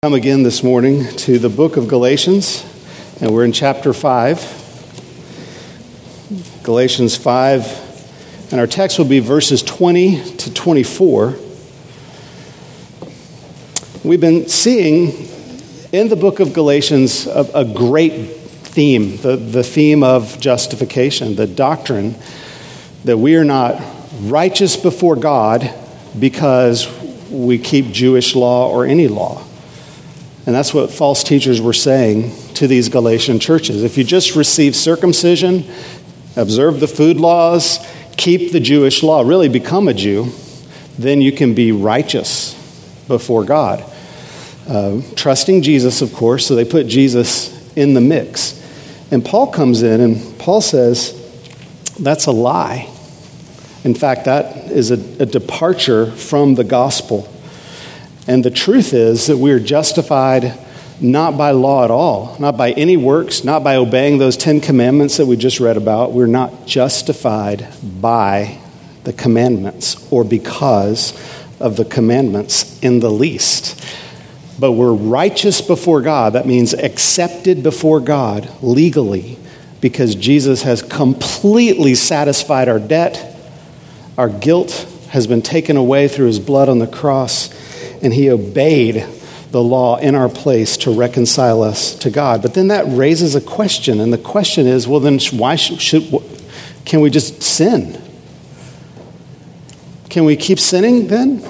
Come again this morning to the book of Galatians, and we're in chapter 5. Galatians 5, and our text will be verses 20 to 24. We've been seeing in the book of Galatians a great theme, the theme of justification, the doctrine that we are not righteous before God because we keep Jewish law or any law. And that's what false teachers were saying to these Galatian churches. If you just receive circumcision, observe the food laws, keep the Jewish law, really become a Jew, then you can be righteous before God. Trusting Jesus, of course, so they put Jesus in the mix. And Paul comes in and Paul says, that's a lie. In fact, that is a departure from the gospel. And the truth is that we are justified not by law at all, not by any works, not by obeying those 10 commandments that we just read about. We're not justified by the commandments or because of the commandments in the least. But we're righteous before God. That means accepted before God legally because Jesus has completely satisfied our debt. Our guilt has been taken away through his blood on the cross. And he obeyed the law in our place to reconcile us to God. But then that raises a question, and the question is, well, then why can we just sin? Can we keep sinning then?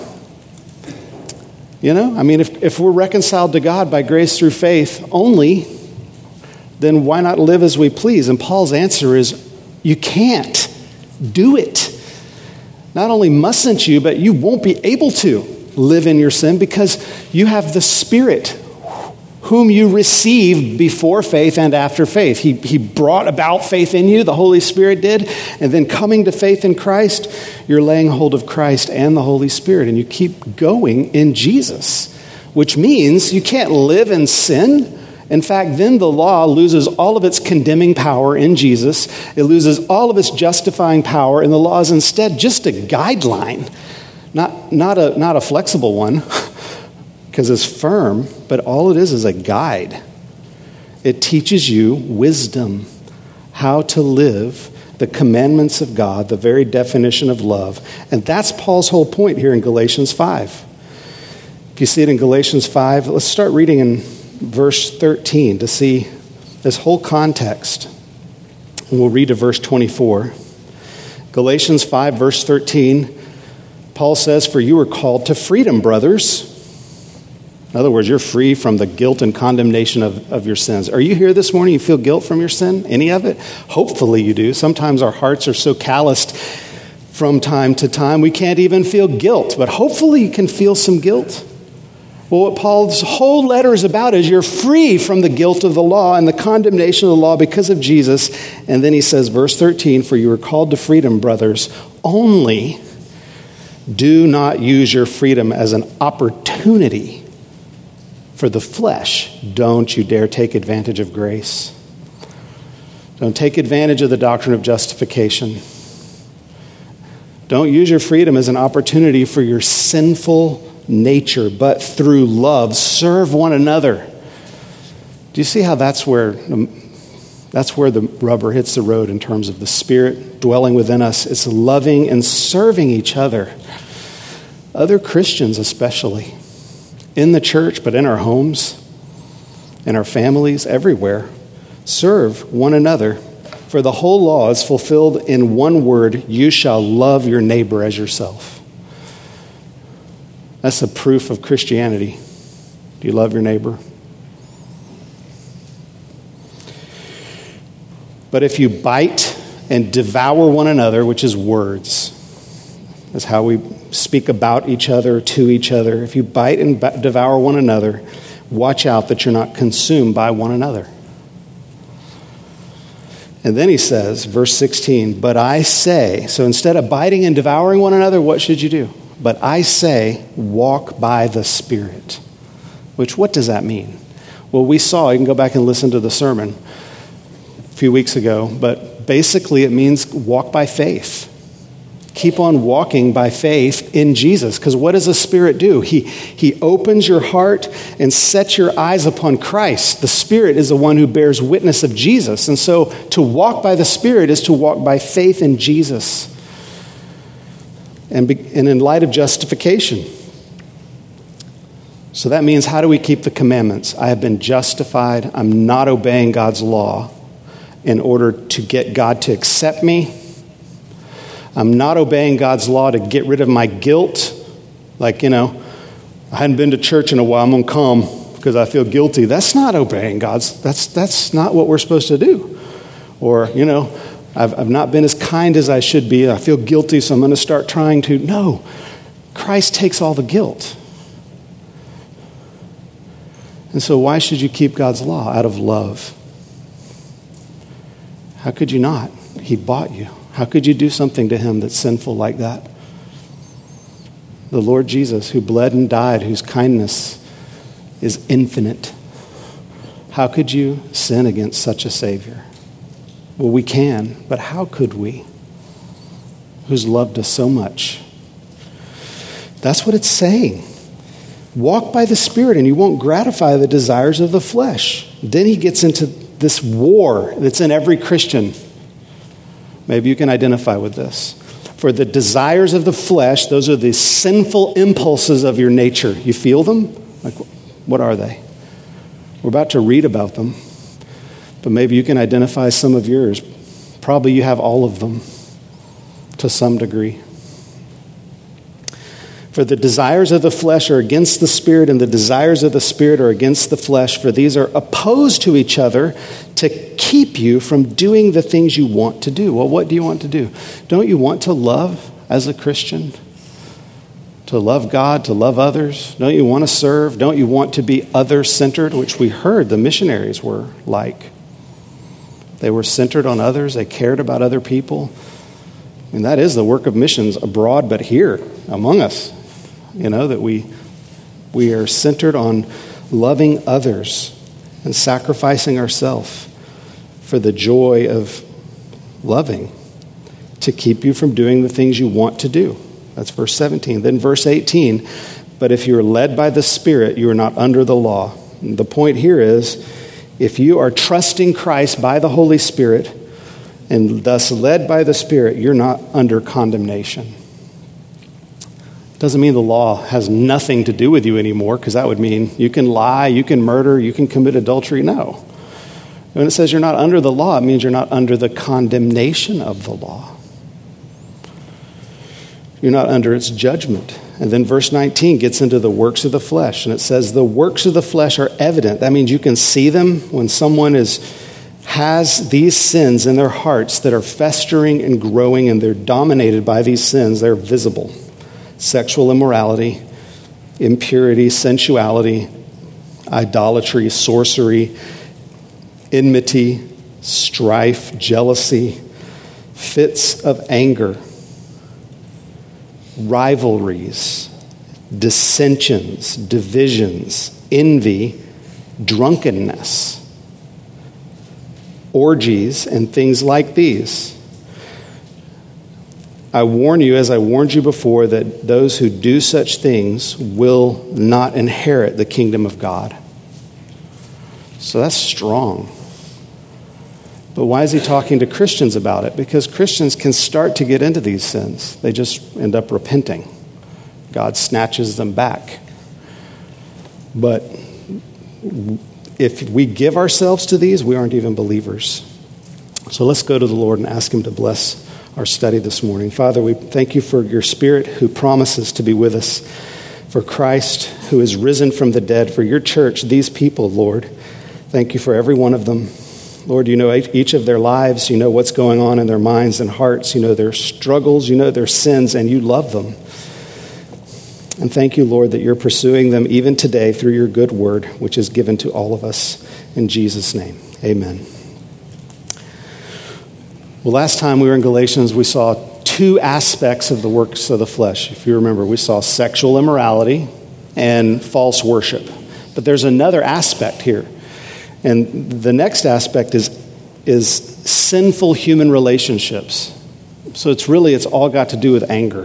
You know, I mean, if we're reconciled to God by grace through faith only, then why not live as we please? And Paul's answer is, you can't do it. Not only mustn't you, but you won't be able to live in your sin because you have the Spirit whom you received before faith and after faith. He brought about faith in you, the Holy Spirit did, and then coming to faith in Christ, you're laying hold of Christ and the Holy Spirit, and you keep going in Jesus, which means you can't live in sin. In fact, then the law loses all of its condemning power in Jesus. It loses all of its justifying power, and the law is instead just a guideline. Not a flexible one, because it's firm, but all it is a guide. It teaches you wisdom, how to live the commandments of God, the very definition of love. And that's Paul's whole point here in Galatians 5. If you see it in Galatians 5, let's start reading in verse 13 to see this whole context. And we'll read to verse 24. Galatians 5, verse 13. Paul says, for you are called to freedom, brothers. In other words, you're free from the guilt and condemnation of your sins. Are you here this morning? You feel guilt from your sin? Any of it? Hopefully you do. Sometimes our hearts are so calloused from time to time, we can't even feel guilt. But hopefully you can feel some guilt. Well, what Paul's whole letter is about is you're free from the guilt of the law and the condemnation of the law because of Jesus. And then he says, verse 13, for you are called to freedom, brothers, only do not use your freedom as an opportunity for the flesh. Don't you dare take advantage of grace. Don't take advantage of the doctrine of justification. Don't use your freedom as an opportunity for your sinful nature, but through love, serve one another. Do you see how that's where the rubber hits the road in terms of the Spirit dwelling within us? It's loving and serving each other. Other Christians especially. In the church, but in our homes, in our families, everywhere. Serve one another. For the whole law is fulfilled in one word, you shall love your neighbor as yourself. That's a proof of Christianity. Do you love your neighbor? But if you bite and devour one another, which is words, that's how we speak about each other, to each other. If you bite and devour one another, watch out that you're not consumed by one another. And then he says, verse 16, but I say, so instead of biting and devouring one another, what should you do? But I say, walk by the Spirit. Which, what does that mean? Well, we saw, you can go back and listen to the sermon a few weeks ago, but basically it means walk by faith. keep on walking by faith in Jesus. Because what does the Spirit do? He opens your heart and sets your eyes upon Christ. The Spirit is the one who bears witness of Jesus. And so to walk by the Spirit is to walk by faith in Jesus. And in light of justification. So that means, how do we keep the commandments? I have been justified. I'm not obeying God's law in order to get God to accept me. I'm not obeying God's law to get rid of my guilt. Like, I hadn't been to church in a while. I'm going to come because I feel guilty. That's not obeying God's. That's not what we're supposed to do. Or, I've not been as kind as I should be. I feel guilty, so I'm going to start trying to. No. Christ takes all the guilt. And so why should you keep God's law? Out of love. How could you not? He bought you. How could you do something to him that's sinful like that? The Lord Jesus, who bled and died, whose kindness is infinite. How could you sin against such a Savior? Well, we can, but how could we? Who's loved us so much. That's what it's saying. Walk by the Spirit and you won't gratify the desires of the flesh. Then he gets into this war that's in every Christian. Maybe you can identify with this. For the desires of the flesh, those are the sinful impulses of your nature. You feel them? Like, what are they? We're about to read about them. But maybe you can identify some of yours. Probably you have all of them to some degree. For the desires of the flesh are against the Spirit, and the desires of the Spirit are against the flesh, for these are opposed to each other to keep you from doing the things you want to do. Well, what do you want to do? Don't you want to love as a Christian? To love God, to love others? Don't you want to serve? Don't you want to be other-centered, which we heard the missionaries were like? They were centered on others. They cared about other people. And that is the work of missions abroad, but here among us. That we are centered on loving others and sacrificing ourselves for the joy of loving to keep you from doing the things you want to do. That's verse 17. Then verse 18, but if you are led by the Spirit, you are not under the law. And the point here is, if you are trusting Christ by the Holy Spirit and thus led by the Spirit, you're not under condemnation. Doesn't mean the law has nothing to do with you anymore, because that would mean you can lie, you can murder, you can commit adultery. No. When it says you're not under the law, it means you're not under the condemnation of the law. You're not under its judgment. And then verse 19 gets into the works of the flesh, and it says the works of the flesh are evident. That means you can see them when someone has these sins in their hearts that are festering and growing, and they're dominated by these sins. They're visible. Sexual immorality, impurity, sensuality, idolatry, sorcery, enmity, strife, jealousy, fits of anger, rivalries, dissensions, divisions, envy, drunkenness, orgies, and things like these. I warn you, as I warned you before, that those who do such things will not inherit the kingdom of God. So that's strong. But why is he talking to Christians about it? Because Christians can start to get into these sins. They just end up repenting. God snatches them back. But if we give ourselves to these, we aren't even believers. So let's go to the Lord and ask him to bless our study this morning. Father, we thank you for your Spirit who promises to be with us, for Christ who is risen from the dead, for your church, these people, Lord. Thank you for every one of them. Lord, you know each of their lives. You know what's going on in their minds and hearts. You know their struggles. You know their sins, and you love them. And thank you, Lord, that you're pursuing them even today through your good word, which is given to all of us. In Jesus' name, amen. Well, last time we were in Galatians, we saw two aspects of the works of the flesh. If you remember, we saw sexual immorality and false worship. But there's another aspect here. And the next aspect is sinful human relationships. So it's all got to do with anger.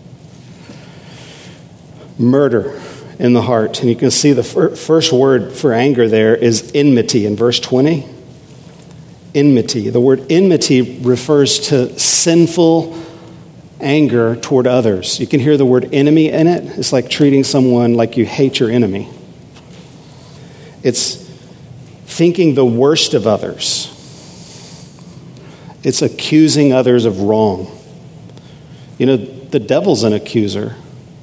Murder in the heart. And you can see the first word for anger there is enmity in verse 20. Enmity. The word enmity refers to sinful anger toward others. You can hear the word enemy in it. It's like treating someone like you hate your enemy. It's thinking the worst of others. It's accusing others of wrong. You know, the devil's an accuser.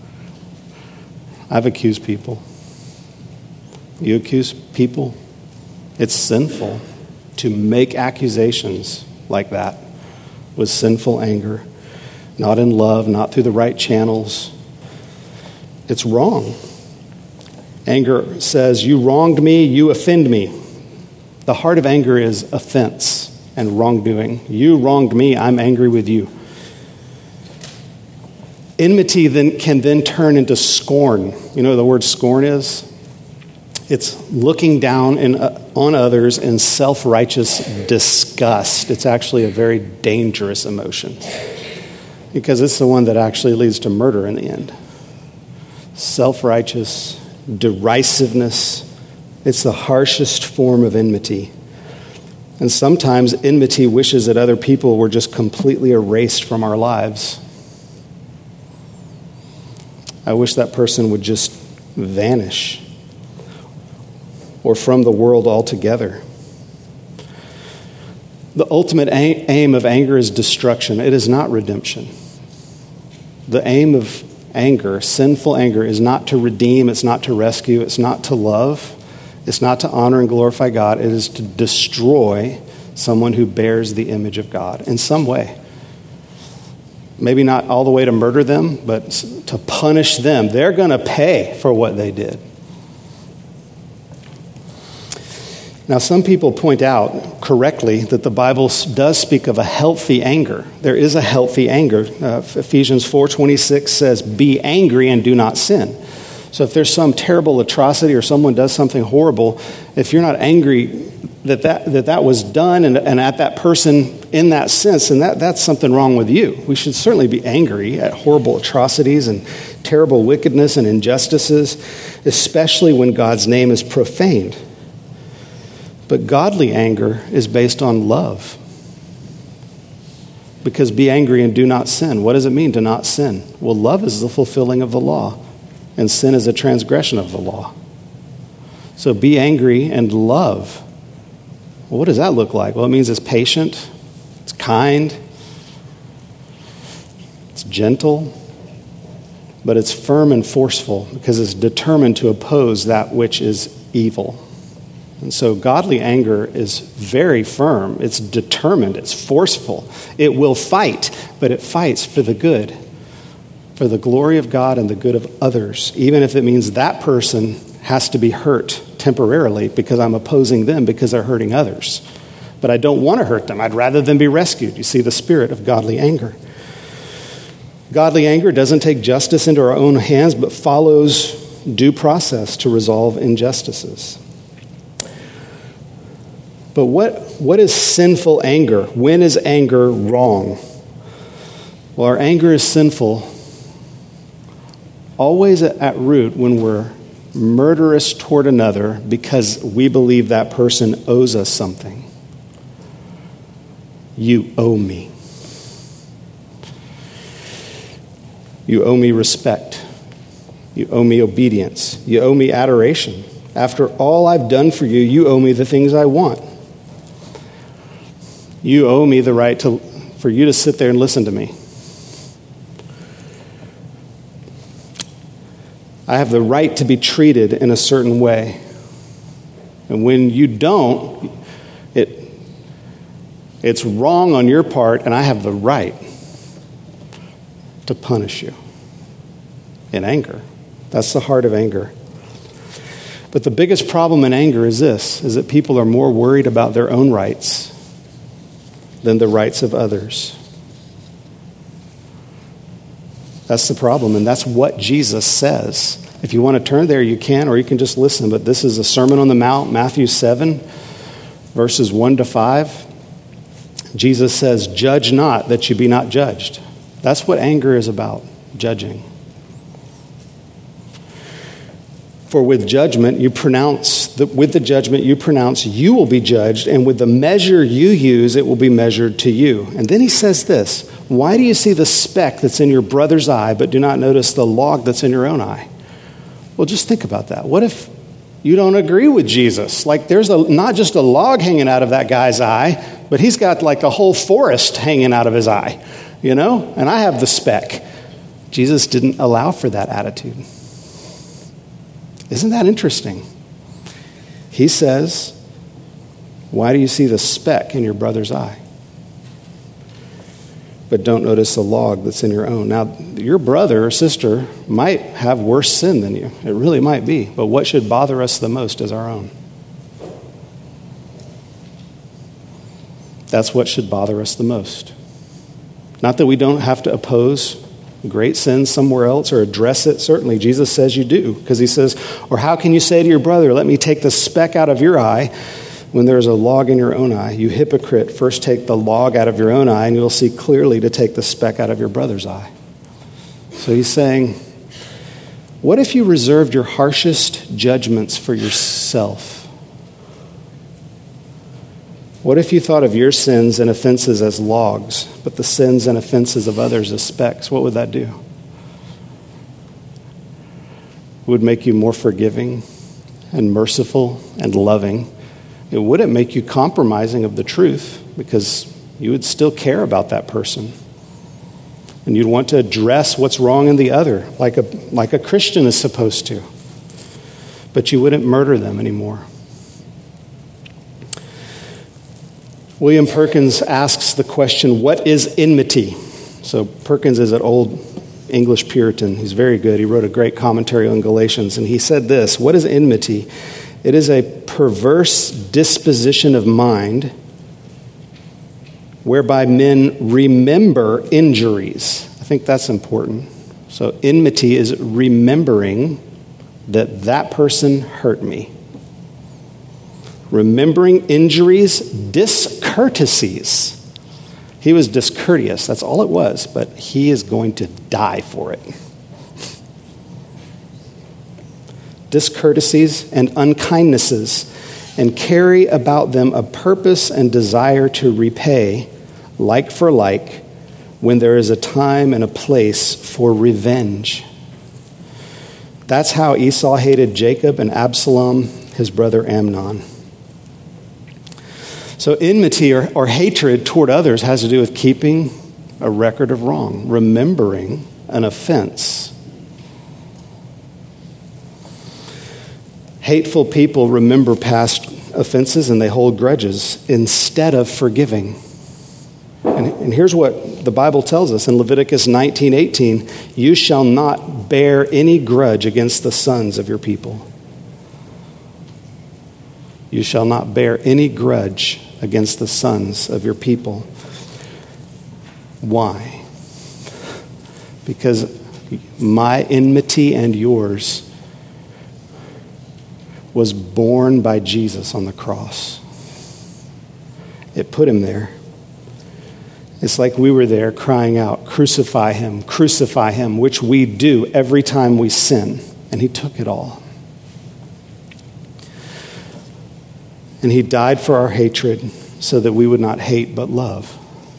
I've accused people. You accuse people? It's sinful to make accusations like that with sinful anger, not in love, not through the right channels. It's wrong. Anger says, you wronged me, you offend me. The heart of anger is offense and wrongdoing. You wronged me, I'm angry with you. Enmity can then turn into scorn. You know what the word scorn is? It's looking down on others in self-righteous disgust. It's actually a very dangerous emotion because it's the one that actually leads to murder in the end. Self-righteous, derisiveness. It's the harshest form of enmity. And sometimes enmity wishes that other people were just completely erased from our lives. I wish that person would just vanish or from the world altogether. The ultimate aim of anger is destruction. It is not redemption. The aim of anger, sinful anger, is not to redeem, it's not to rescue, it's not to love, it's not to honor and glorify God. It is to destroy someone who bears the image of God in some way. Maybe not all the way to murder them, but to punish them. They're going to pay for what they did. Now, some people point out correctly that the Bible does speak of a healthy anger. There is a healthy anger. Ephesians 4:26 says, be angry and do not sin. So if there's some terrible atrocity or someone does something horrible, if you're not angry that was done and at that person in that sense, then that's something wrong with you. We should certainly be angry at horrible atrocities and terrible wickedness and injustices, especially when God's name is profaned. But godly anger is based on love. Because be angry and do not sin. What does it mean to not sin? Well, love is the fulfilling of the law, and sin is a transgression of the law. So be angry and love. Well, what does that look like? Well, it means it's patient, it's kind, it's gentle, but it's firm and forceful because it's determined to oppose that which is evil. And so godly anger is very firm. It's determined. It's forceful. It will fight, but it fights for the good, for the glory of God and the good of others, even if it means that person has to be hurt temporarily because I'm opposing them because they're hurting others. But I don't want to hurt them. I'd rather them be rescued. You see the spirit of godly anger. Godly anger doesn't take justice into our own hands, but follows due process to resolve injustices. But what is sinful anger? When is anger wrong? Well, our anger is sinful always at root when we're murderous toward another because we believe that person owes us something. You owe me. You owe me respect. You owe me obedience. You owe me adoration. After all I've done for you, you owe me the things I want. You owe me the right for you to sit there and listen to me. I have the right to be treated in a certain way. And when you don't, it's wrong on your part, and I have the right to punish you in anger. That's the heart of anger. But the biggest problem in anger is this, is that people are more worried about their own rights than the rights of others. That's the problem, and that's what Jesus says. If you want to turn there, you can, or you can just listen. But this is a Sermon on the Mount, Matthew 7, verses 1 to 5. Jesus says, judge not that you be not judged. That's what anger is about, judging. For with the judgment you pronounce, you will be judged, and with the measure you use, it will be measured to you. And then he says this, why do you see the speck that's in your brother's eye, but do not notice the log that's in your own eye? Well, just think about that. What if you don't agree with Jesus? Like there's not just a log hanging out of that guy's eye, but he's got like a whole forest hanging out of his eye, and I have the speck. Jesus didn't allow for that attitude. Isn't that interesting? He says, why do you see the speck in your brother's eye, but don't notice the log that's in your own? Now, your brother or sister might have worse sin than you. It really might be. But what should bother us the most is our own. That's what should bother us the most. Not that we don't have to oppose great sin somewhere else or address it. Certainly, Jesus says you do, because he says, or how can you say to your brother, let me take the speck out of your eye when there is a log in your own eye? You hypocrite, first take the log out of your own eye and you'll see clearly to take the speck out of your brother's eye. So he's saying, what if you reserved your harshest judgments for yourself? What if you thought of your sins and offenses as logs, but the sins and offenses of others as specks? What would that do? It would make you more forgiving and merciful and loving. It wouldn't make you compromising of the truth, because you would still care about that person. And you'd want to address what's wrong in the other, like a Christian is supposed to. But you wouldn't murder them anymore. William Perkins asks the question, what is enmity? So Perkins is an old English Puritan. He's very good. He wrote a great commentary on Galatians, and he said this, what is enmity? It is a perverse disposition of mind whereby men remember injuries. I think that's important. So enmity is remembering that person hurt me. Remembering injuries, discourtesies. He was discourteous, that's all it was, but he is going to die for it. Discourtesies and unkindnesses, and carry about them a purpose and desire to repay, like for like, when there is a time and a place for revenge. That's how Esau hated Jacob and Absalom, his brother Amnon. So enmity or hatred toward others has to do with keeping a record of wrong, remembering an offense. Hateful people remember past offenses and they hold grudges instead of forgiving. And here's what the Bible tells us in Leviticus 19:18, you shall not bear any grudge against the sons of your people. You shall not bear any grudge against the sons of your people. Why? Because my enmity and yours was borne by Jesus on the cross. It put him there. It's like we were there crying out, crucify him, which we do every time we sin. And he took it all. And he died for our hatred so that we would not hate but love.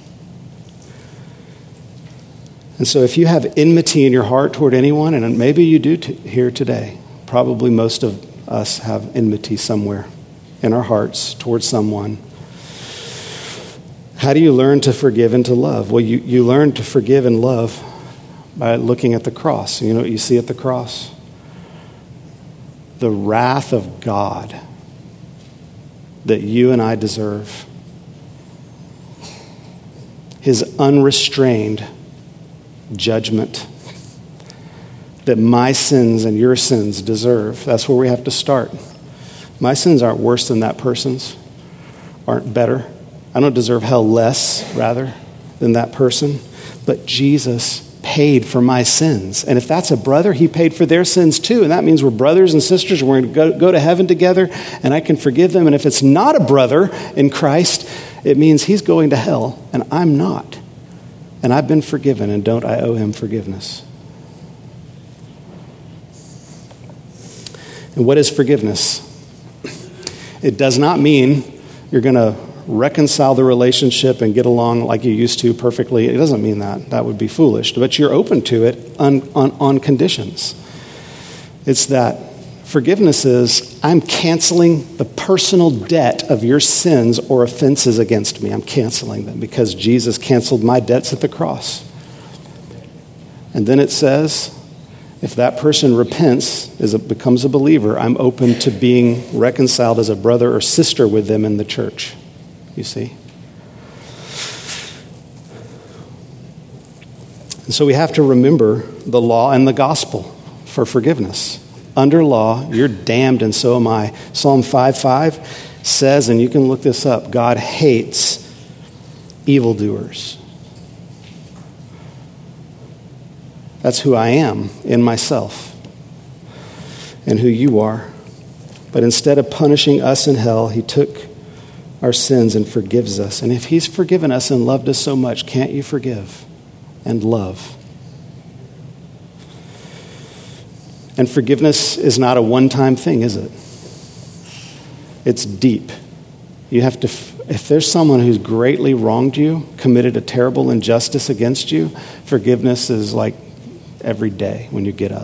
And so if you have enmity in your heart toward anyone, and maybe you do here today, probably most of us have enmity somewhere in our hearts towards someone. How do you learn to forgive and to love? Well, you learn to forgive and love by looking at the cross. You know what you see at the cross? The wrath of God that you and I deserve. His unrestrained judgment that my sins and your sins deserve. That's where we have to start. My sins aren't worse than that person's, aren't better. I don't deserve hell less, rather, than that person. But Jesus paid for my sins. And if that's a brother, he paid for their sins too. And that means we're brothers and sisters, and we're going to go to heaven together, and I can forgive them. And if it's not a brother in Christ, It means he's going to hell and I'm not. And I've been forgiven, and don't I owe him forgiveness? And what is forgiveness? It does not mean you're going to reconcile the relationship and get along like you used to perfectly. It doesn't mean that. That would be foolish. But you're open to it on conditions. It's that forgiveness is, I'm canceling the personal debt of your sins or offenses against me. I'm canceling them because Jesus canceled my debts at the cross. And then it says, if that person repents, becomes a believer, I'm open to being reconciled as a brother or sister with them in the church. You see? And so we have to remember the law and the gospel for forgiveness. Under law, you're damned and so am I. Psalm 5:5 says, and you can look this up, God hates evildoers. That's who I am in myself and who you are. But instead of punishing us in hell, he took our sins and forgives us. And if he's forgiven us and loved us so much, can't you forgive and love? And forgiveness is not a one-time thing, is it? It's deep. You have to, if there's someone who's greatly wronged you, committed a terrible injustice against you, forgiveness is like every day when you get up.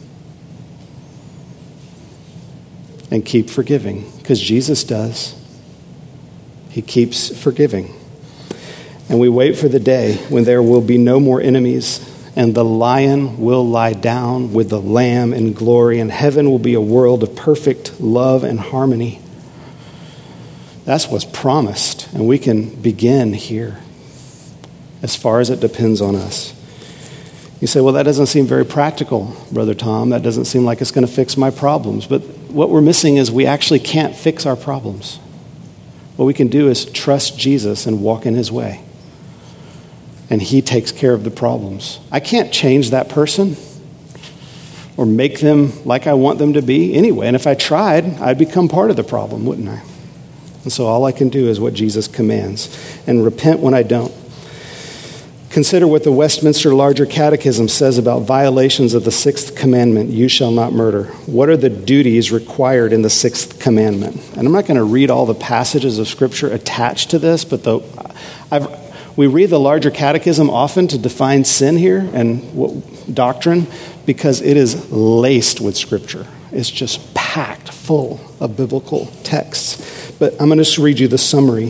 And keep forgiving, because Jesus does. He keeps forgiving. And we wait for the day when there will be no more enemies, and the lion will lie down with the lamb in glory, and heaven will be a world of perfect love and harmony. That's what's promised, and we can begin here as far as it depends on us. You say, well, that doesn't seem very practical, Brother Tom. That doesn't seem like it's going to fix my problems. But what we're missing is we actually can't fix our problems. What we can do is trust Jesus and walk in his way. And he takes care of the problems. I can't change that person or make them like I want them to be anyway. And if I tried, I'd become part of the problem, wouldn't I? And so all I can do is what Jesus commands and repent when I don't. Consider what the Westminster Larger Catechism says about violations of the sixth commandment, you shall not murder. What are the duties required in the sixth commandment? And I'm not going to read all the passages of Scripture attached to this, but we read the Larger Catechism often to define sin here and doctrine because it is laced with Scripture. It's just packed full of biblical texts. But I'm going to just read you the summary.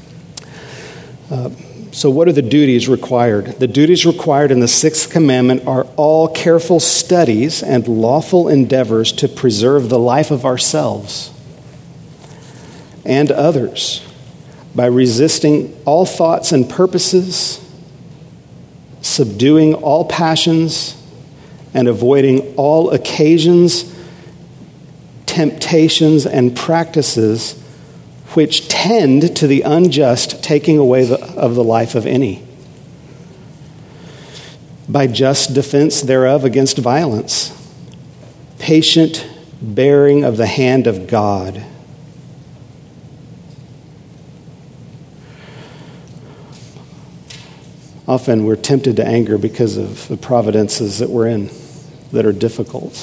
So what are the duties required? The duties required in the sixth commandment are all careful studies and lawful endeavors to preserve the life of ourselves and others by resisting all thoughts and purposes, subduing all passions, and avoiding all occasions, temptations, and practices which tend to the unjust taking away of the life of any, by just defense thereof against violence, patient bearing of the hand of God. Often we're tempted to anger because of the providences that we're in that are difficult.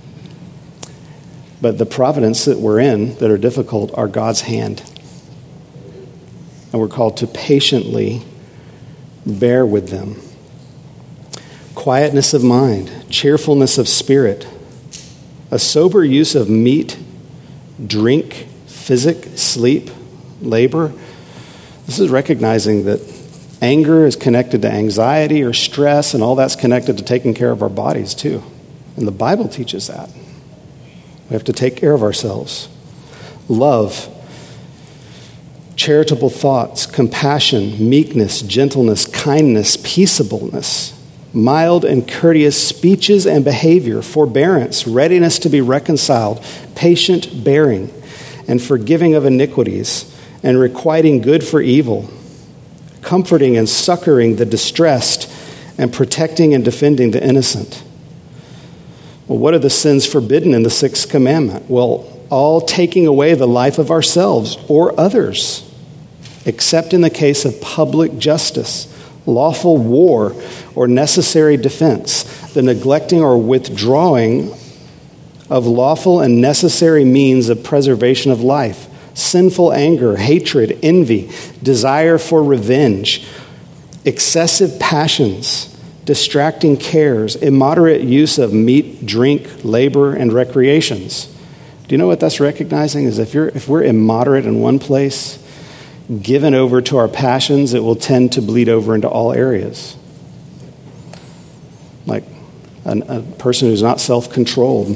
But the providence that we're in that are difficult are God's hand. And we're called to patiently bear with them. Quietness of mind, cheerfulness of spirit, a sober use of meat, drink, physic, sleep, labor. This is recognizing that anger is connected to anxiety or stress, and all that's connected to taking care of our bodies too. And the Bible teaches that. We have to take care of ourselves. Love, charitable thoughts, compassion, meekness, gentleness, kindness, peaceableness, mild and courteous speeches and behavior, forbearance, readiness to be reconciled, patient bearing, and forgiving of iniquities, and requiting good for evil, comforting and succoring the distressed, and protecting and defending the innocent. Well, what are the sins forbidden in the sixth commandment? Well, all taking away the life of ourselves or others. except in the case of public justice, lawful war, or necessary defense, the neglecting or withdrawing of lawful and necessary means of preservation of life, sinful anger, hatred, envy, desire for revenge, excessive passions, distracting cares, immoderate use of meat, drink, labor, and recreations. Do you know what that's recognizing? Is if we're immoderate in one place, given over to our passions, it will tend to bleed over into all areas. Like a person who's not self-controlled.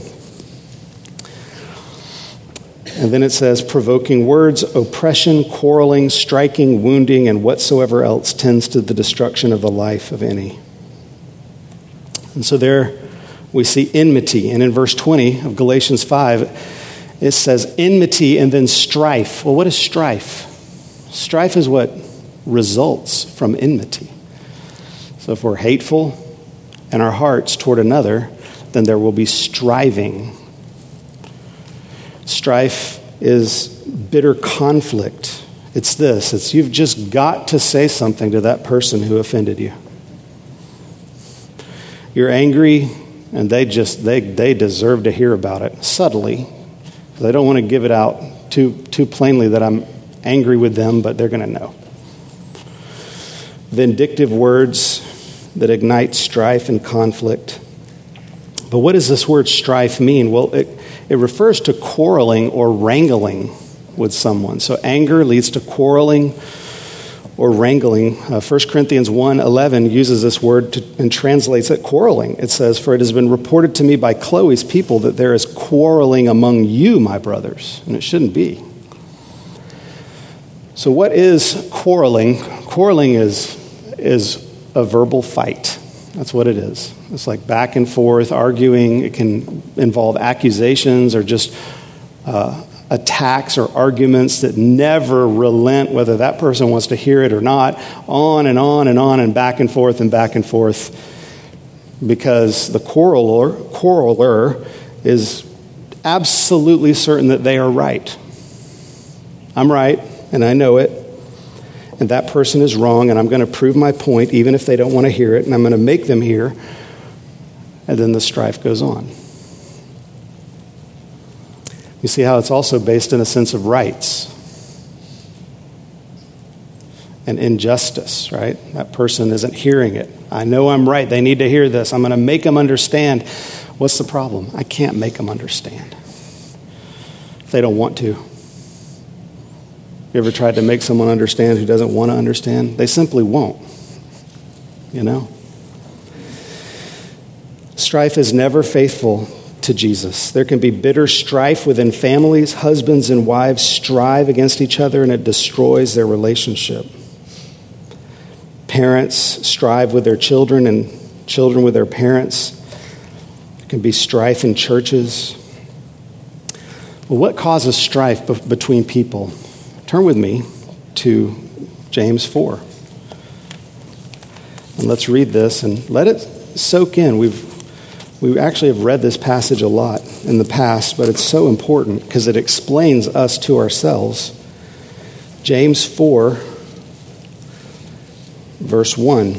And then it says, provoking words, oppression, quarreling, striking, wounding, and whatsoever else tends to the destruction of the life of any. And so there we see enmity. And in verse 20 of Galatians 5, it says enmity and then strife. Well, what is strife? Strife is what results from enmity. So if we're hateful in our hearts toward another, then there will be striving. Strife is bitter conflict. It's you've just got to say something to that person who offended you. You're angry, and they deserve to hear about it subtly. They don't want to give it out too plainly that I'm angry with them, but they're going to know. Vindictive words that ignite strife and conflict. But what does this word strife mean? Well, it refers to quarreling or wrangling with someone. So anger leads to quarreling or wrangling. 1 Corinthians 1:11 uses this word and translates it quarreling. It says, "For it has been reported to me by Chloe's people that there is quarreling among you, my brothers." And it shouldn't be. So what is quarreling? Quarreling is a verbal fight. That's what it is. It's like back and forth, arguing. It can involve accusations or just attacks or arguments that never relent, whether that person wants to hear it or not, on and on and on and back and forth, because the quarreler is absolutely certain that they are right. I'm right, and I know it. And that person is wrong, and I'm going to prove my point, even if they don't want to hear it, and I'm going to make them hear. And then the strife goes on. You see how it's also based in a sense of rights and injustice, right? That person isn't hearing it. I know I'm right. They need to hear this. I'm going to make them understand. What's the problem? I can't make them understand if they don't want to. You ever tried to make someone understand who doesn't want to understand? They simply won't, you know? Strife is never faithful to Jesus. There can be bitter strife within families. Husbands and wives strive against each other, and it destroys their relationship. Parents strive with their children, and children with their parents. There can be strife in churches. Well, what causes strife between people? Turn with me to James 4. And let's read this and let it soak in. We actually have read this passage a lot in the past, but it's so important because it explains us to ourselves. James 4, verse 1.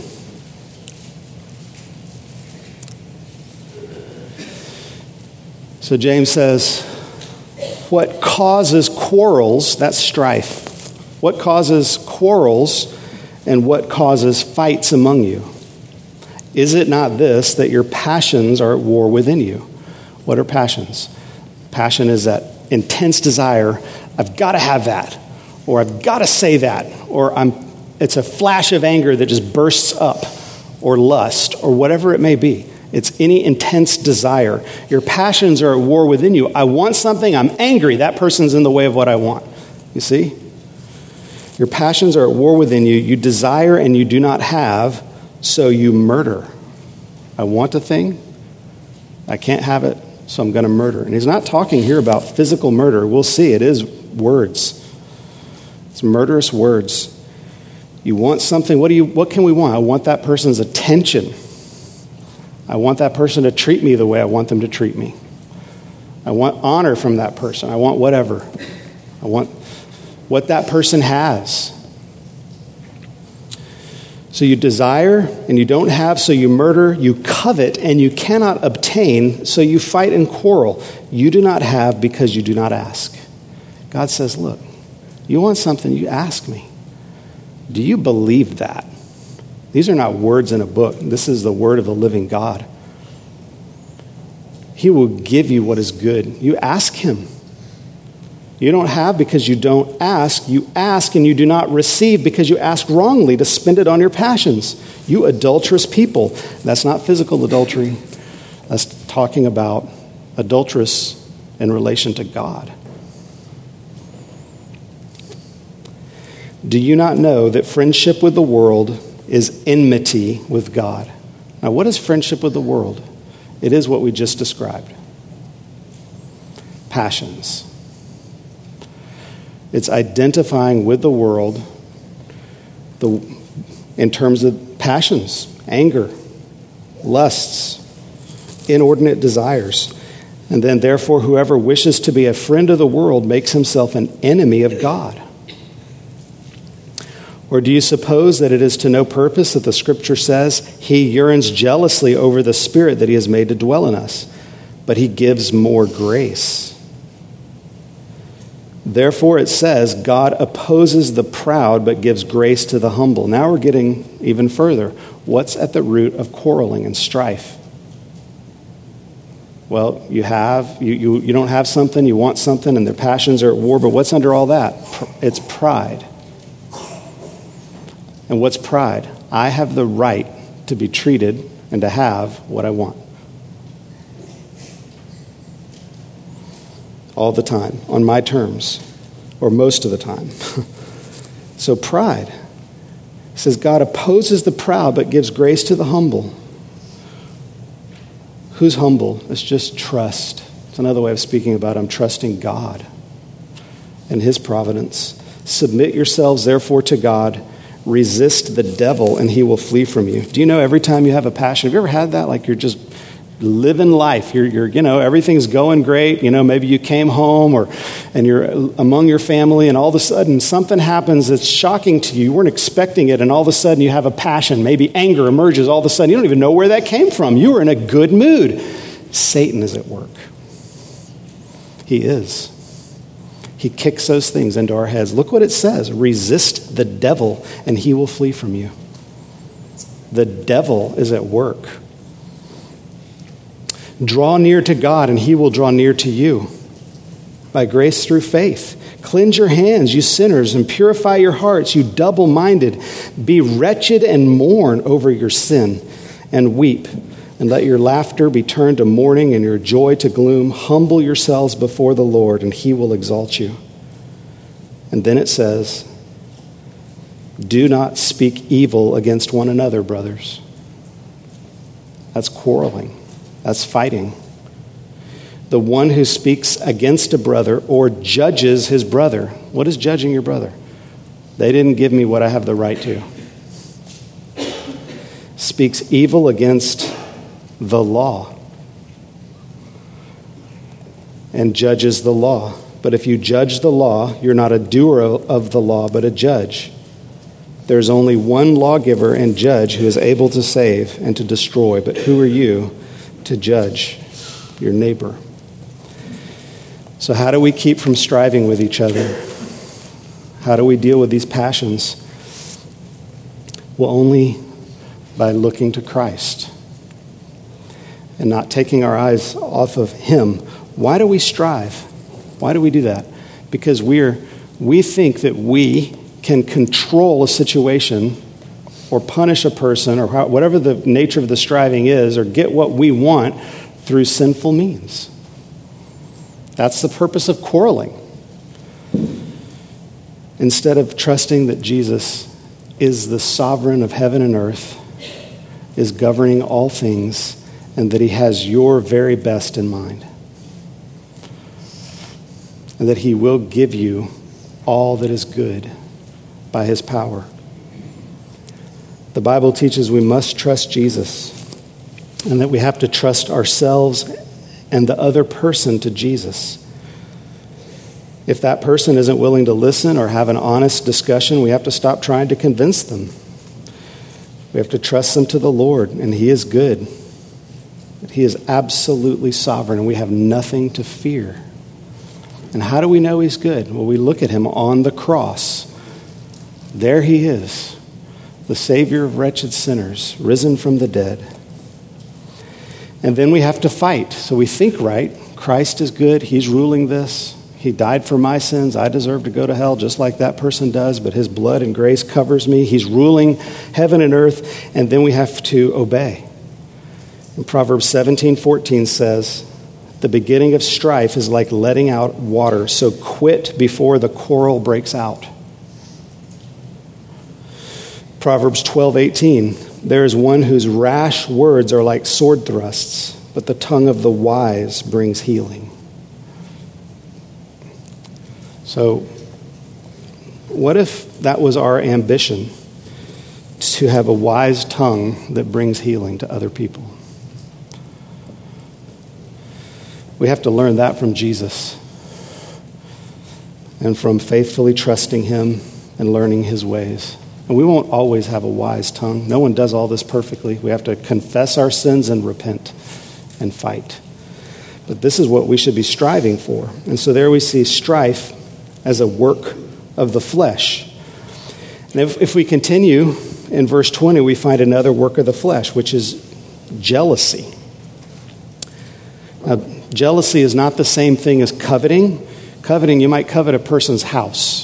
So James says, what causes quarrels, that's strife. What causes quarrels and what causes fights among you? Is it not this, that your passions are at war within you? What are passions? Passion is that intense desire, I've got to have that, or I've got to say that, or it's a flash of anger that just bursts up, or lust, or whatever it may be. It's any intense desire. Your passions are at war within you. I want something, I'm angry. That person's in the way of what I want. You see? Your passions are at war within you. You desire and you do not have, so you murder. I want a thing. I can't have it, so I'm going to murder. And he's not talking here about physical murder. We'll see. It is words. It's murderous words. You want something. What can we want? I want that person's attention. I want that person to treat me the way I want them to treat me. I want honor from that person. I want whatever. I want what that person has. So you desire and you don't have, so you murder. You covet and you cannot obtain, so you fight and quarrel. You do not have because you do not ask. God says, look, you want something, you ask me. Do you believe that? These are not words in a book. This is the word of the living God. He will give you what is good. You ask him. You don't have because you don't ask. You ask and you do not receive because you ask wrongly to spend it on your passions. You adulterous people. That's not physical adultery. That's talking about adulterous in relation to God. Do you not know that friendship with the world is enmity with God? Now, what is friendship with the world? It is what we just described. Passions. It's identifying with the world in terms of passions, anger, lusts, inordinate desires. And then, therefore, whoever wishes to be a friend of the world makes himself an enemy of God. Or do you suppose that it is to no purpose that the Scripture says he yearns jealously over the Spirit that he has made to dwell in us, but he gives more grace? Therefore, it says, God opposes the proud, but gives grace to the humble. Now we're getting even further. What's at the root of quarreling and strife? Well, you don't have something, you want something, and their passions are at war, but what's under all that? It's pride. And what's pride? I have the right to be treated and to have what I want. All the time, on my terms, or most of the time. So pride. It says God opposes the proud but gives grace to the humble. Who's humble? It's just trust. It's another way of speaking about I'm trusting God and his providence. Submit yourselves therefore to God. Resist the devil and he will flee from you. Do you know every time you have a passion, have you ever had that? Like you're just living life. You're everything's going great. Maybe you came home and you're among your family and all of a sudden something happens that's shocking to you. You weren't expecting it and all of a sudden you have a passion. Maybe anger emerges all of a sudden. You don't even know where that came from. You were in a good mood. Satan is at work. He is. He kicks those things into our heads. Look what it says. Resist the devil and he will flee from you. The devil is at work. Draw near to God, and he will draw near to you. By grace through faith. Cleanse your hands, you sinners, and purify your hearts, you double-minded. Be wretched and mourn over your sin, and weep. And let your laughter be turned to mourning and your joy to gloom. Humble yourselves before the Lord, and he will exalt you. And then it says, do not speak evil against one another, brothers. That's quarreling. That's fighting. The one who speaks against a brother or judges his brother. What is judging your brother? They didn't give me what I have the right to. Speaks evil against the law and judges the law. But if you judge the law, you're not a doer of the law, but a judge. There's only one lawgiver and judge who is able to save and to destroy. But who are you to judge your neighbor? So how do we keep from striving with each other? How do we deal with these passions? Well, only by looking to Christ and not taking our eyes off of him. Why do we strive? Why do we do that? Because we think that we can control a situation or punish a person or whatever the nature of the striving is or get what we want through sinful means. That's the purpose of quarreling. Instead of trusting that Jesus is the sovereign of heaven and earth, is governing all things, and that he has your very best in mind. And that he will give you all that is good by his power. The Bible teaches we must trust Jesus and that we have to trust ourselves and the other person to Jesus. If that person isn't willing to listen or have an honest discussion, we have to stop trying to convince them. We have to trust them to the Lord, and He is good. He is absolutely sovereign, and we have nothing to fear. And how do we know He's good? Well, we look at Him on the cross. There He is, the Savior of wretched sinners, risen from the dead. And then we have to fight. So we think right. Christ is good. He's ruling this. He died for my sins. I deserve to go to hell just like that person does, but His blood and grace covers me. He's ruling heaven and earth, and then we have to obey. And Proverbs 17:14 says, the beginning of strife is like letting out water, so quit before the quarrel breaks out. Proverbs 12:18, there is one whose rash words are like sword thrusts, but the tongue of the wise brings healing. So, what if that was our ambition, to have a wise tongue that brings healing to other people? We have to learn that from Jesus and from faithfully trusting Him and learning His ways. And we won't always have a wise tongue. No one does all this perfectly. We have to confess our sins and repent and fight. But this is what we should be striving for. And so there we see strife as a work of the flesh. And if we continue in verse 20, we find another work of the flesh, which is jealousy. Now, jealousy is not the same thing as coveting. Coveting, you might covet a person's house.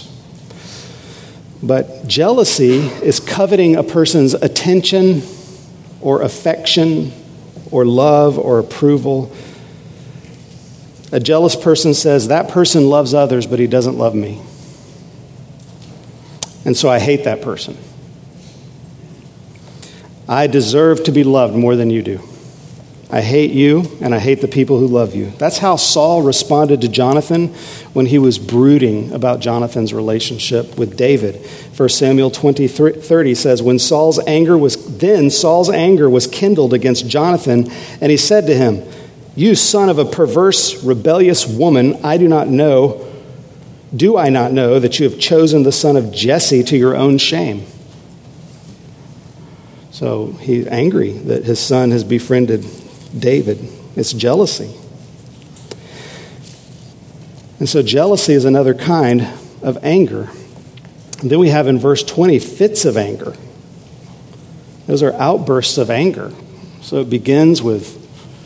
But jealousy is coveting a person's attention or affection or love or approval. A jealous person says, that person loves others, but he doesn't love me. And so I hate that person. I deserve to be loved more than you do. I hate you, and I hate the people who love you. That's how Saul responded to Jonathan when he was brooding about Jonathan's relationship with David. 1 Samuel 20:30 says, Then Saul's anger was kindled against Jonathan, and he said to him, You son of a perverse, rebellious woman, do I not know that you have chosen the son of Jesse to your own shame? So he's angry that his son has befriended David. It's jealousy. And so jealousy is another kind of anger. And then we have in verse 20 fits of anger. Those are outbursts of anger. So it begins with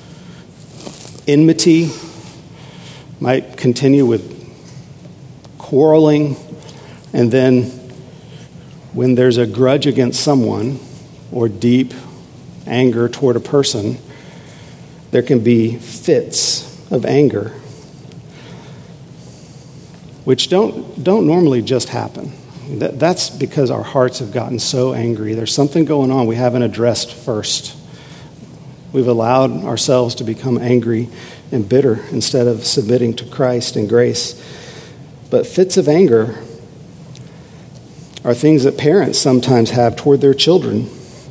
enmity, might continue with quarreling, and then when there's a grudge against someone or deep anger toward a person, there can be fits of anger, which don't normally just happen. That's because our hearts have gotten so angry. There's something going on we haven't addressed first. We've allowed ourselves to become angry and bitter instead of submitting to Christ and grace. But fits of anger are things that parents sometimes have toward their children,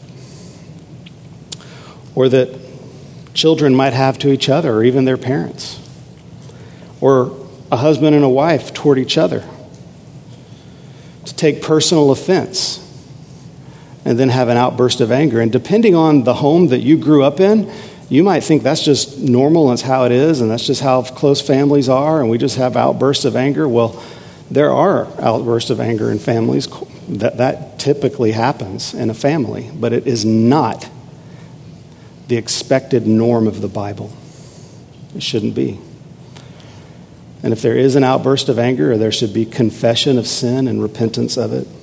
or that children might have to each other, or even their parents, or a husband and a wife toward each other, to take personal offense and then have an outburst of anger. And depending on the home that you grew up in, you might think that's just normal, and that's how it is, and that's just how close families are, and we just have outbursts of anger. Well, there are outbursts of anger in families. That typically happens in a family, but it is not the expected norm of the Bible. It shouldn't be. And if there is an outburst of anger, there should be confession of sin and repentance of it.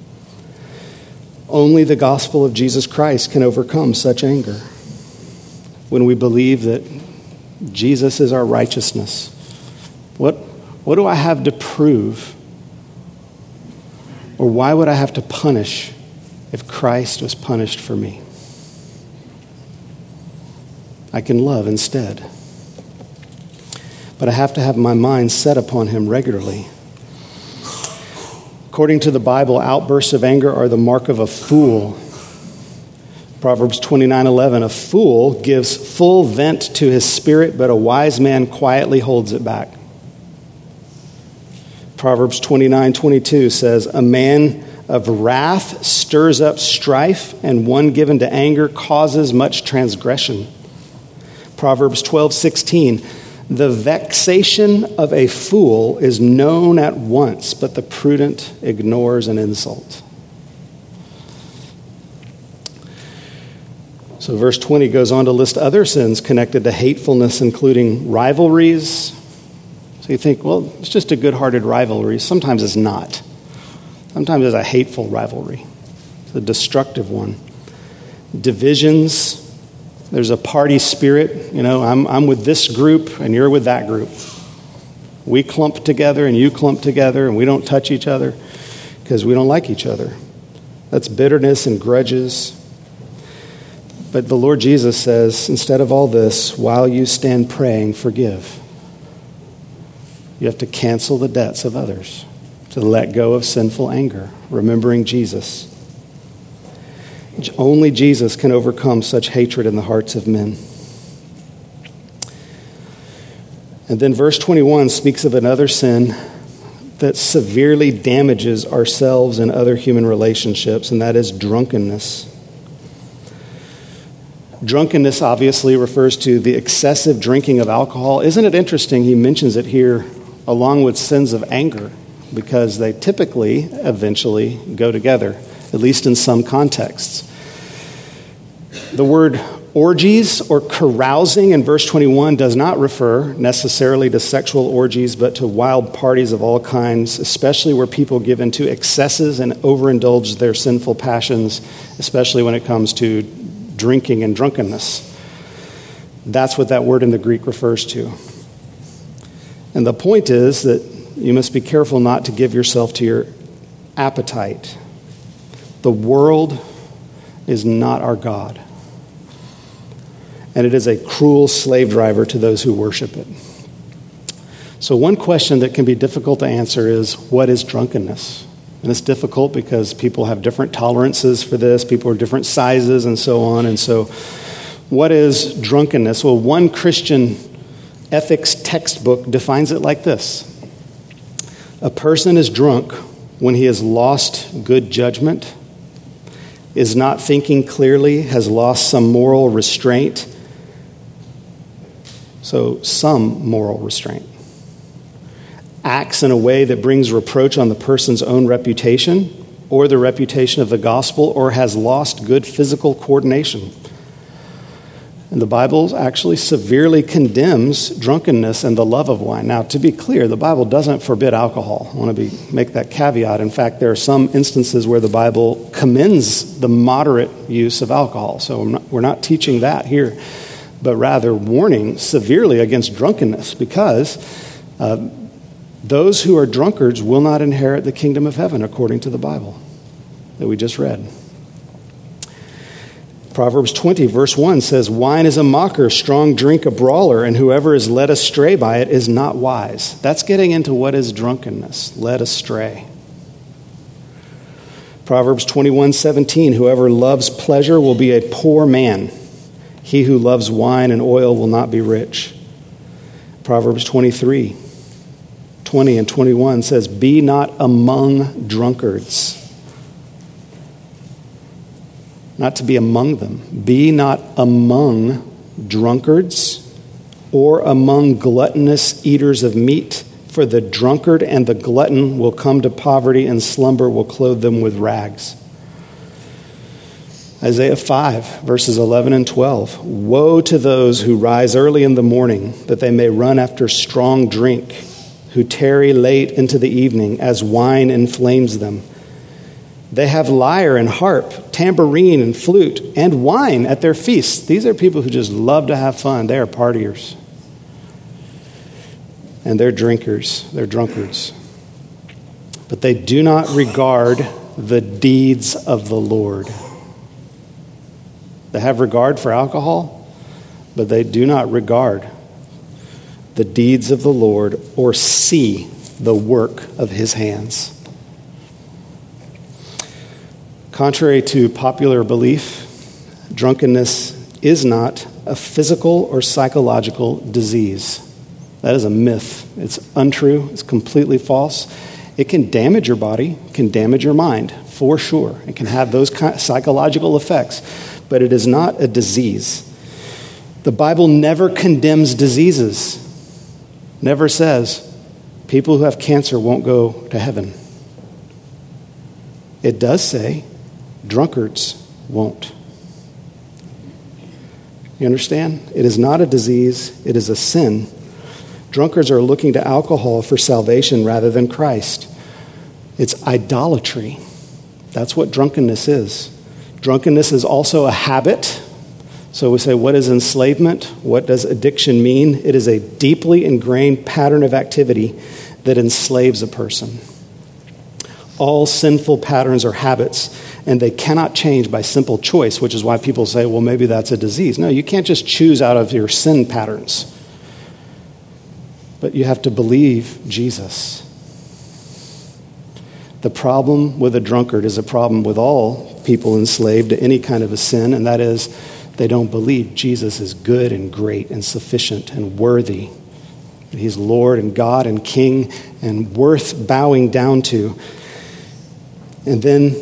Only the gospel of Jesus Christ can overcome such anger. When we believe that Jesus is our righteousness, what do I have to prove? Or why would I have to punish if Christ was punished for me? I can love instead. But I have to have my mind set upon Him regularly. According to the Bible, outbursts of anger are the mark of a fool. Proverbs 29:11, a fool gives full vent to his spirit, but a wise man quietly holds it back. Proverbs 29:22 says, a of wrath stirs up strife, and one given to anger causes much transgression. Proverbs 12:16, the vexation of a fool is known at once, but the prudent ignores an insult. So verse 20 goes on to list other sins connected to hatefulness, including rivalries. So you think, well, it's just a good-hearted rivalry. Sometimes it's not. Sometimes it's a hateful rivalry. It's a destructive one. Divisions. There's a party spirit. You know, I'm with this group and you're with that group. We clump together and you clump together and we don't touch each other because we don't like each other. That's bitterness and grudges. But the Lord Jesus says, instead of all this, while you stand praying, forgive. You have to cancel the debts of others, to let go of sinful anger, remembering Jesus. Only Jesus can overcome such hatred in the hearts of men. And then verse 21 speaks of another sin that severely damages ourselves and other human relationships, and that is drunkenness. Drunkenness obviously refers to the excessive drinking of alcohol. Isn't it interesting he mentions it here along with sins of anger, because they typically, eventually, go together, at least in some contexts. The word orgies or carousing in verse 21 does not refer necessarily to sexual orgies, but to wild parties of all kinds, especially where people give into excesses and overindulge their sinful passions, especially when it comes to drinking and drunkenness. That's what that word in the Greek refers to. And the point is that you must be careful not to give yourself to your appetite. The world is not our God. And it is a cruel slave driver to those who worship it. So one question that can be difficult to answer is, what is drunkenness? And it's difficult because people have different tolerances for this. People are different sizes and so on. And so what is drunkenness? Well, one Christian ethics textbook defines it like this. A person is drunk when he has lost good judgment, is not thinking clearly, has lost some moral restraint. So some moral restraint. Acts in a way that brings reproach on the person's own reputation or the reputation of the gospel, or has lost good physical coordination. And the Bible actually severely condemns drunkenness and the love of wine. Now, to be clear, the Bible doesn't forbid alcohol. I want to make that caveat. In fact, there are some instances where the Bible commends the moderate use of alcohol. So we're not teaching that here, but rather warning severely against drunkenness, because those who are drunkards will not inherit the kingdom of heaven, according to the Bible that we just read. Proverbs 20, verse 1 says, wine is a mocker, strong drink a brawler, and whoever is led astray by it is not wise. That's getting into what is drunkenness, led astray. Proverbs 21:17, whoever loves pleasure will be a poor man. He who loves wine and oil will not be rich. Proverbs 23:20 and 21 says, be not among drunkards. Not to be among them. Be not among drunkards or among gluttonous eaters of meat, for the drunkard and the glutton will come to poverty, and slumber will clothe them with rags. Isaiah 5, verses 11 and 12. Woe to those who rise early in the morning, that they may run after strong drink, who tarry late into the evening, as wine inflames them. They have lyre and harp, tambourine and flute, and wine at their feasts. These are people who just love to have fun. They are partiers. And they're drinkers. They're drunkards. But they do not regard the deeds of the Lord. They have regard for alcohol, but they do not regard the deeds of the Lord or see the work of his hands. Contrary to popular belief, drunkenness is not a physical or psychological disease. That is a myth. It's untrue. It's completely false. It can damage your body, can damage your mind for sure. It can have those psychological effects, but it is not a disease. The Bible never condemns diseases, never says people who have cancer won't go to heaven. It does say drunkards won't. You understand? It is not a disease, it is a sin. Drunkards are looking to alcohol for salvation rather than Christ. It's idolatry. That's what drunkenness is. Drunkenness is also a habit. So we say, what is enslavement? What does addiction mean? It is a deeply ingrained pattern of activity that enslaves a person. All sinful patterns are habits, and they cannot change by simple choice, which is why people say, well, maybe that's a disease. No, you can't just choose out of your sin patterns. But you have to believe Jesus. The problem with a drunkard is a problem with all people enslaved to any kind of a sin, and that is they don't believe Jesus is good and great and sufficient and worthy. He's Lord and God and King and worth bowing down to. And then,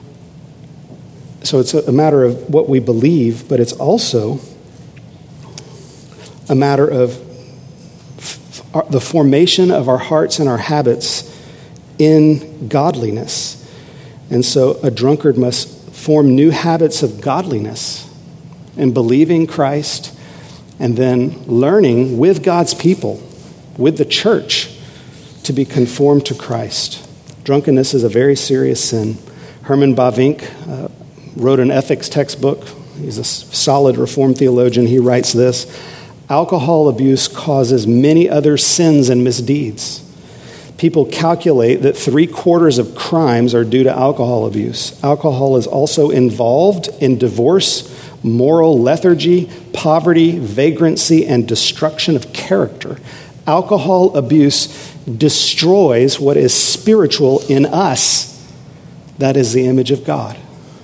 so it's a matter of what we believe, but it's also a matter of the formation of our hearts and our habits in godliness. And so a drunkard must form new habits of godliness and believing Christ, and then learning with God's people, with the church, to be conformed to Christ. Drunkenness is a very serious sin. Herman Bavinck wrote an ethics textbook. He's a solid Reformed theologian. He writes this: alcohol abuse causes many other sins and misdeeds. People calculate that 3/4 of crimes are due to alcohol abuse. Alcohol is also involved in divorce, moral lethargy, poverty, vagrancy, and destruction of character. Alcohol abuse destroys what is spiritual in us. That is the image of God.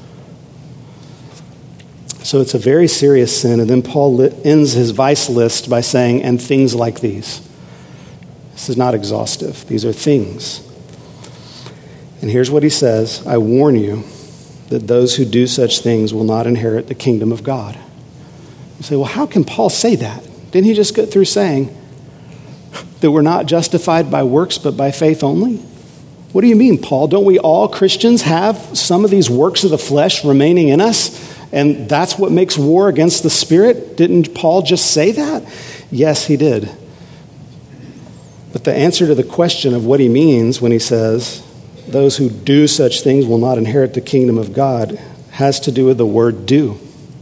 So it's a very serious sin. And then Paul ends his vice list by saying, and things like these. This is not exhaustive. These are things. And here's what he says: I warn you that those who do such things will not inherit the kingdom of God. You say, well, how can Paul say that? Didn't he just get through saying that we're not justified by works but by faith only? What do you mean, Paul? Don't we all Christians have some of these works of the flesh remaining in us? And that's what makes war against the Spirit? Didn't Paul just say that? Yes, he did. But the answer to the question of what he means when he says, those who do such things will not inherit the kingdom of God, has to do with the word do.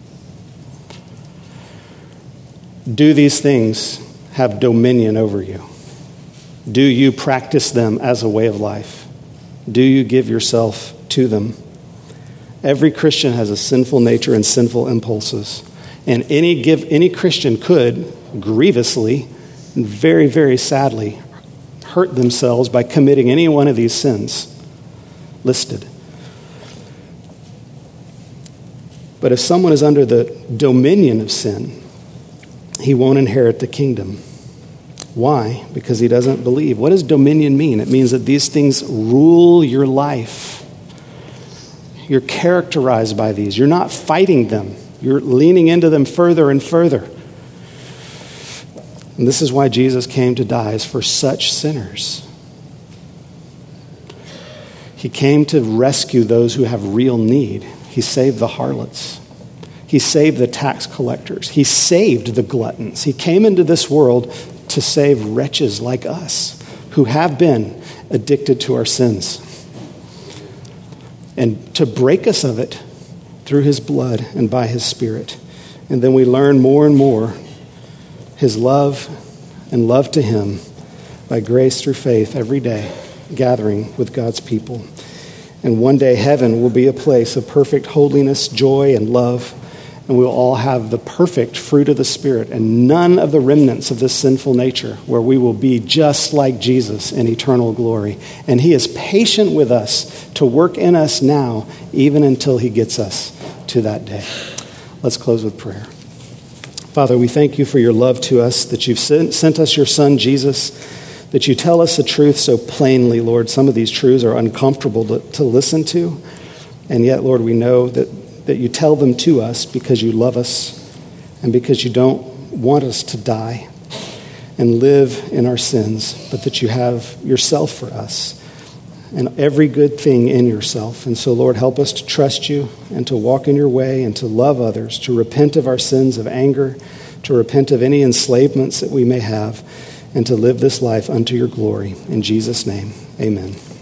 Do these things have dominion over you? Do you practice them as a way of life? Do you give yourself to them? Every Christian has a sinful nature and sinful impulses. And any Christian could grievously and very, very sadly hurt themselves by committing any one of these sins listed. But if someone is under the dominion of sin, he won't inherit the kingdom. Why? Because he doesn't believe. What does dominion mean? It means that these things rule your life. You're characterized by these. You're not fighting them. You're leaning into them further and further. And this is why Jesus came to die, is for such sinners. He came to rescue those who have real need. He saved the harlots. He saved the tax collectors. He saved the gluttons. He came into this world to save wretches like us who have been addicted to our sins, and to break us of it through his blood and by his Spirit. And then we learn more and more his love and love to him by grace through faith every day, gathering with God's people. And one day heaven will be a place of perfect holiness, joy, and love. And we'll all have the perfect fruit of the Spirit and none of the remnants of this sinful nature, where we will be just like Jesus in eternal glory. And he is patient with us to work in us now, even until he gets us to that day. Let's close with prayer. Father, we thank you for your love to us, that you've sent us your Son, Jesus, that you tell us the truth so plainly, Lord. Some of these truths are uncomfortable to listen to, And yet, Lord, we know that you tell them to us because you love us and because you don't want us to die and live in our sins, but that you have yourself for us and every good thing in yourself. And so, Lord, help us to trust you and to walk in your way and to love others, to repent of our sins of anger, to repent of any enslavements that we may have, and to live this life unto your glory. In Jesus' name, amen.